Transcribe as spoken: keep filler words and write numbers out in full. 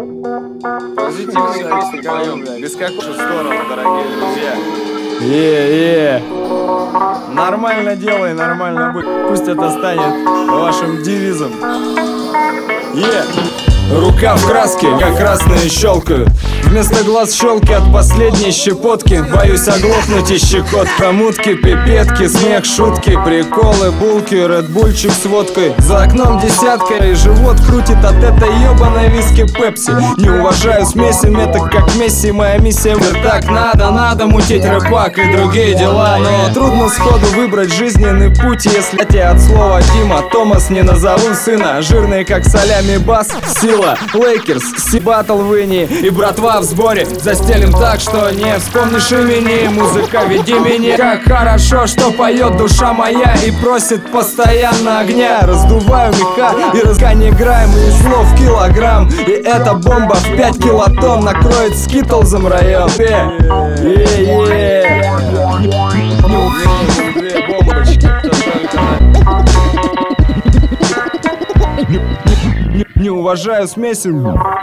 Позитивно, бескакую, без какой стороны, дорогие друзья. Е-е, нормально делай, нормально будь. Пусть это станет вашим девизом. Е, рука в краске, как красные щелкают. Вместо глаз щелки от последней щепотки. Боюсь оглохнуть и щекот. Промутки, пипетки, смех, шутки, приколы, булки, редбульчик с водкой. За окном десятка и живот крутит от этой ебаной виски пепси. Не уважаю смеси, меток как Месси. Моя миссия в так надо, надо мутить рэпак и другие дела. Но трудно сходу выбрать жизненный путь, если я тебе от слова Дима Томас не назову сына. Жирный как солями бас, сила, Лейкерс, си батл выни. И братва в сборе, застелим так, что не вспомнишь имени. Музыка, веди меня. Как хорошо, что поет душа моя и просит постоянно огня. Раздуваю меха и разгониграем из слов килограмм. И эта бомба в пять килотонн накроет скитлзом район. Е-е-е. Две бомбочки, не уважаю смеси.